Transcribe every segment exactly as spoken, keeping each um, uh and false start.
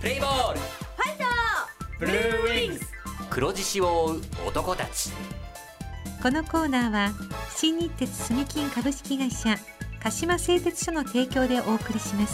プレイボール、 ファイト、 ブルーウィングス、黒獅子を追う男たち。 このコーナーは新日鉄住金株式会社鹿島製鉄所の提供でお送りします。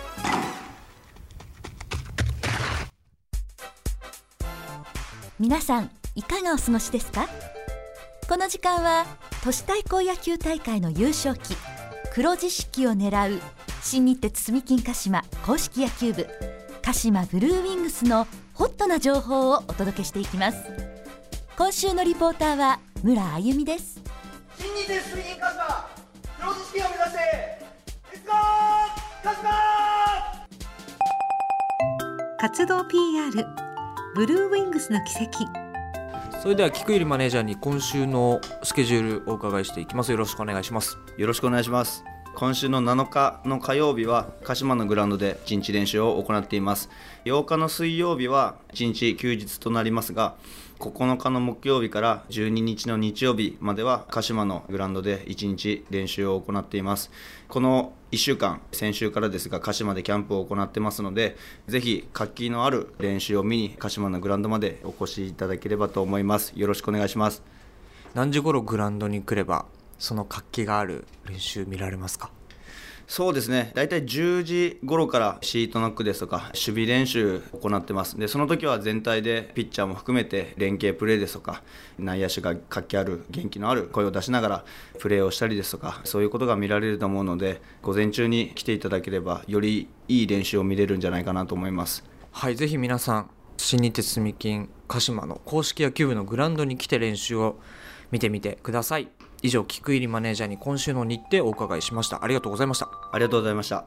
皆さんいかがお過ごしですか？この時間は都市対抗野球大会の優勝旗黒獅子旗を狙う新日鉄住金鹿島公式野球部鹿島ブルーウィングスのホットな情報をお届けしていきます。今週のリポーターは村あゆみです。 新日鉄住金鹿島黒獅子旗を目指してレッツゴー鹿島。 活動 ピーアール ブルーウィングスの奇跡。 それでは菊入マネージャーに今週のスケジュールをお伺いしていきます。よろしくお願いします。 よろしくお願いします。今週のなのかの火曜日は鹿島のグラウンドでいちにち練習を行っています。ようかの水曜日はいちにち休日となりますが、ここのかの木曜日からじゅうににちの日曜日までは鹿島のグラウンドでいちにち練習を行っています。このいっしゅうかん、先週からですが鹿島でキャンプを行ってますので、ぜひ活気のある練習を見に鹿島のグラウンドまでお越しいただければと思います。よろしくお願いします。 何時頃グラウンドに来ればその活気がある練習見られますか？ そうですね、だいたいじゅうじ頃からシートノックですとか守備練習を行ってます。でその時は全体でピッチャーも含めて連携プレーですとか、内野手が活気ある元気のある声を出しながらプレーをしたりですとか、そういうことが見られると思うので、午前中に来ていただければよりいい練習を見れるんじゃないかなと思います。 はい、ぜひ皆さん新日鉄住金鹿島の公式野球部のグラウンドに来て練習を見てみてください。以上、菊入マネージャーに今週の日程をお伺いしました。ありがとうございました。 ありがとうございました。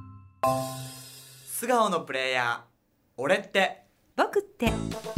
素顔のプレイヤー、俺って僕って。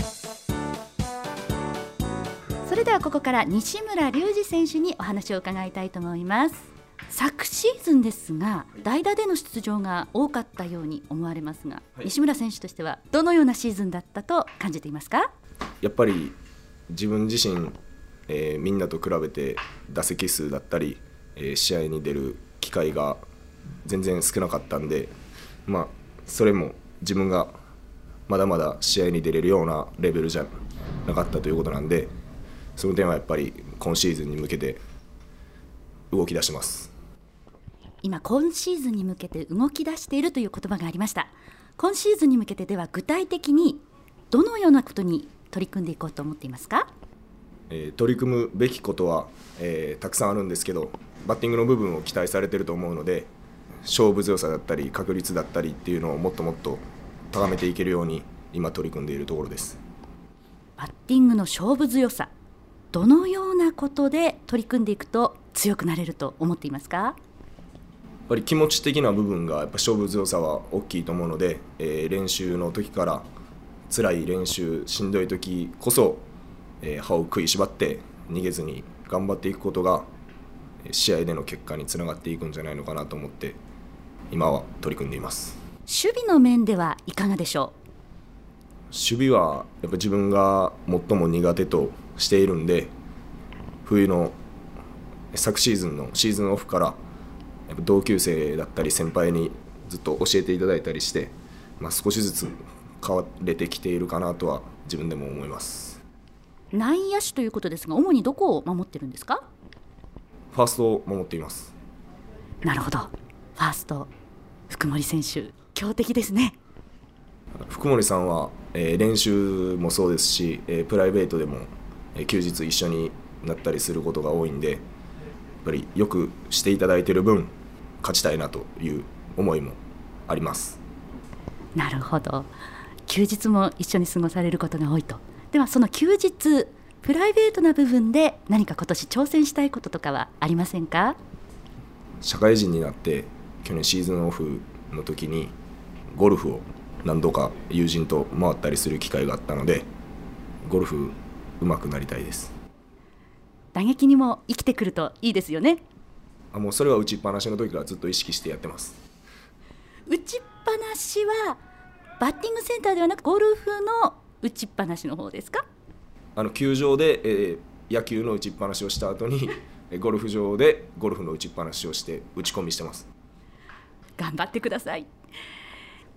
それではここから西村隆二選手にお話を伺いたいと思います。昨シーズンですが代打での出場が多かったように思われますが、はい、西村選手としてはどのようなシーズンだったと感じていますか？ やっぱり自分自身、えー、みんなと比べて打席数だったり、えー、試合に出る機会が全然少なかったんで、まあ、それも自分がまだまだ試合に出れるようなレベルじゃなかったということなんで、その点はやっぱり今シーズンに向けて動き出してます。 今今シーズンに向けて動き出しているという言葉がありました。今シーズンに向けてでは具体的にどのようなことに取り組んでいこうと思っていますか？ えー、取り組むべきことは、えー、たくさんあるんですけど、バッティングの部分を期待されていると思うので、勝負強さだったり確率だったりっていうのをもっともっと高めていけるように今取り組んでいるところです。 バッティングの勝負強さ、どのようなことで取り組んでいくと強くなれると思っていますか？ やっぱり気持ち的な部分がやっぱ勝負強さは大きいと思うので、えー、練習の時から辛い練習、しんどい時こそ、えー、歯を食いしばって逃げずに頑張っていくことが試合での結果につながっていくんじゃないのかなと思って今は取り組んでいます。 守備の面ではいかがでしょう？守備はやっぱ自分が最も苦手としているんで、冬の昨シーズンのシーズンオフからやっぱ同級生だったり先輩にずっと教えていただいたりして、まあ、少しずつ変われてきているかなとは自分でも思います。 内野手ということですが、主にどこを守ってるんですか？ ファーストを守っています。 なるほど、ファースト福森選手強敵ですね。 福森さんは、えー、練習もそうですし、えー、プライベートでも、えー、休日一緒になったりすることが多いんで、やっぱりよくしていただいている分勝ちたいなという思いもあります。 なるほど、休日も一緒に過ごされることが多いと。ではその休日プライベートな部分で何か今年挑戦したいこととかはありませんか？ 社会人になって去年シーズンオフの時にゴルフを何度か友人と回ったりする機会があったので、ゴルフ上手くなりたいです。 打撃にも生きてくるといいですよね。 あ、もうそれは打ちっぱなしの時からずっと意識してやってます。 打ちっぱなしはバッティングセンターではなくゴルフの打ちっぱなしの方ですか？ あの球場で、えー、野球の打ちっぱなしをした後にゴルフ場でゴルフの打ちっぱなしをして打ち込みしてます。 頑張ってください。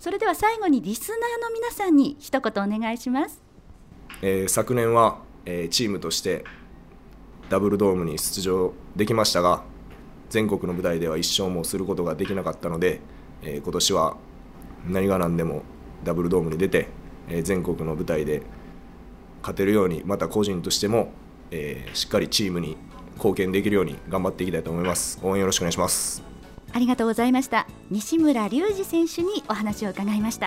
それでは最後にリスナーの皆さんに一言お願いします。 えー、昨年は、えー、チームとしてダブルドームに出場できましたが、全国の舞台では一勝もすることができなかったので、えー、今年は何が何でもダブルドームに出て、えー、全国の舞台で勝てるように、また個人としても、えー、しっかりチームに貢献できるように頑張っていきたいと思います。応援よろしくお願いします。 ありがとうございました。西村隆二選手にお話を伺いました。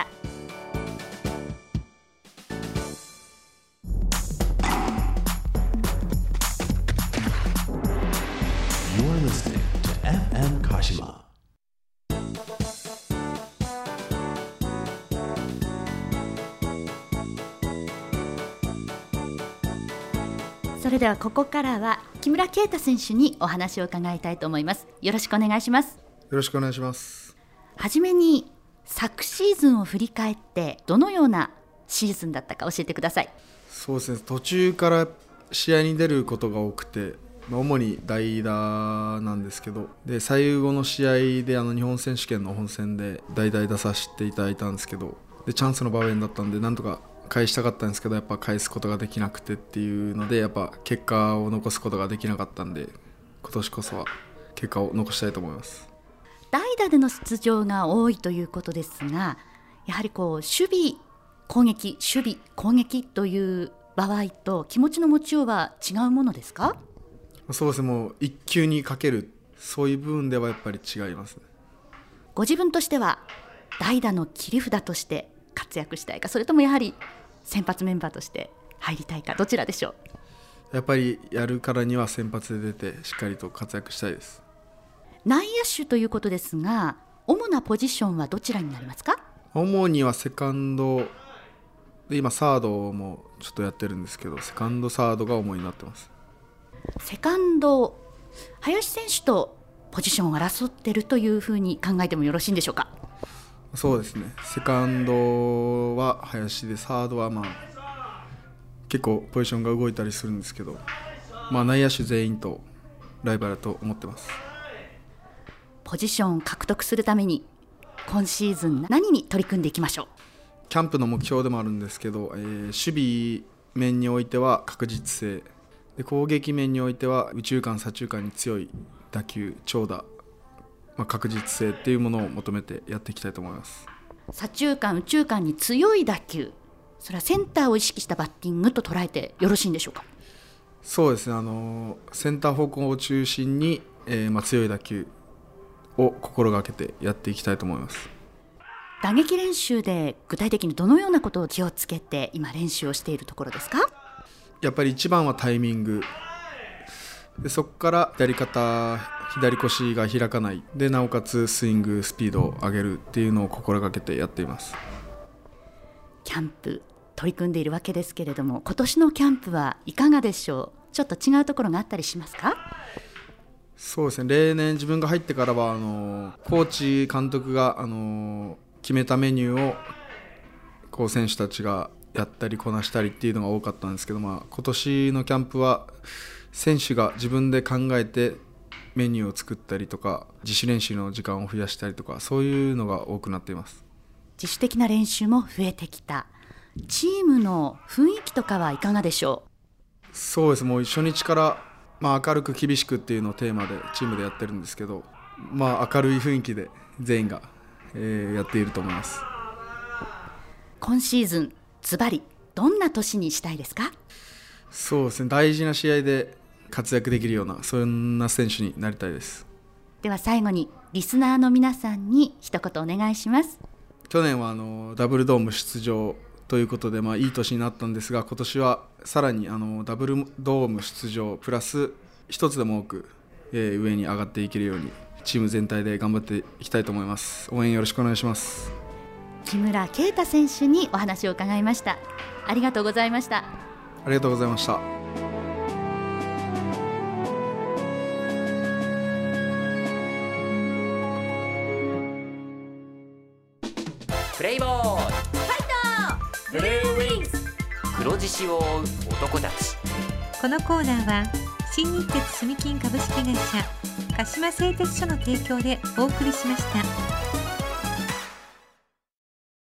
それではここからは木村啓太選手にお話を伺いたいと思います。よろしくお願いします。 よろしくお願いします。 はじめに昨シーズンを振り返ってどのようなシーズンだったか教えてください。 そうですね、途中から試合に出ることが多くて、まあ、主に代打なんですけど、で最後の試合であの日本選手権の本戦で代打出させていただいたんですけど、でチャンスの場面だったんでなんとか返したかったんですけど、やっぱ返すことができなくてっていうので、やっぱ結果を残すことができなかったんで、今年こそは結果を残したいと思います。 代打での出場が多いということですが、やはりこう守備攻撃守備攻撃という場合と気持ちの持ちようは違うものですか？ そうですね、もう一球にかける、そういう部分ではやっぱり違いますね。 ご自分としては代打の切り札として活躍したいか、それともやはり先発メンバーとして入りたいか、どちらでしょう？ やっぱりやるからには先発で出てしっかりと活躍したいです。 内野手ということですが、主なポジションはどちらになりますか？ 主にはセカンドで、今サードもちょっとやってるんですけど、セカンドサードが主になってます。 セカンド、林選手とポジションを争っているというふうに考えてもよろしいんでしょうか？ そうですね、セカンドは林で、サードはまあ結構ポジションが動いたりするんですけど、まあ、内野手全員とライバルだと思ってます。 ポジションを獲得するために今シーズン何に取り組んでいきましょう？ キャンプの目標でもあるんですけど、えー、守備面においては確実性で、攻撃面においては右中間左中間に強い打球長打、まあ、確実性っていうものを求めてやっていきたいと思います。 左中間右中間に強い打球、それはセンターを意識したバッティングと捉えてよろしいんでしょうか？ そうですね、あのセンター方向を中心に、えーまあ、強い打球を心がけてやっていきたいと思います。 打撃練習で具体的にどのようなことを気をつけて今練習をしているところですか？ やっぱり一番はタイミングで、そこから左肩左腰が開かないで、なおかつスイングスピードを上げるっていうのを心がけてやっています。 キャンプ取り組んでいるわけですけれども、今年のキャンプはいかがでしょう？ちょっと違うところがあったりしますか？ そうですね、例年自分が入ってからはあのコーチ監督があの決めたメニューをこう選手たちがやったりこなしたりっていうのが多かったんですけど、まあ、今年のキャンプは選手が自分で考えてメニューを作ったりとか、自主練習の時間を増やしたりとか、そういうのが多くなっています。 自主的な練習も増えてきた。チームの雰囲気とかはいかがでしょう？ そうです、もう初日から、まあ、明るく厳しくっていうのをテーマでチームでやってるんですけど、まあ、明るい雰囲気で全員が、えー、やっていると思います。 今シーズンズバリどんな年にしたいですか？ そうですね、大事な試合で活躍できるような、そんな選手になりたいです。 では最後にリスナーの皆さんに一言お願いします。 去年はあのダブルドーム出場ということで、まあ、いい年になったんですが、今年はさらにあのダブルドーム出場プラス一つでも多く、えー、上に上がっていけるようにチーム全体で頑張っていきたいと思います。応援よろしくお願いします。 木村啓太選手にお話を伺いました。ありがとうございました。 ありがとうございました。 プレイボールファイトブルーウィングス、黒獅子を追う男たち。 このコーナーは新日鉄住金株式会社鹿島製鉄所の提供でお送りしました。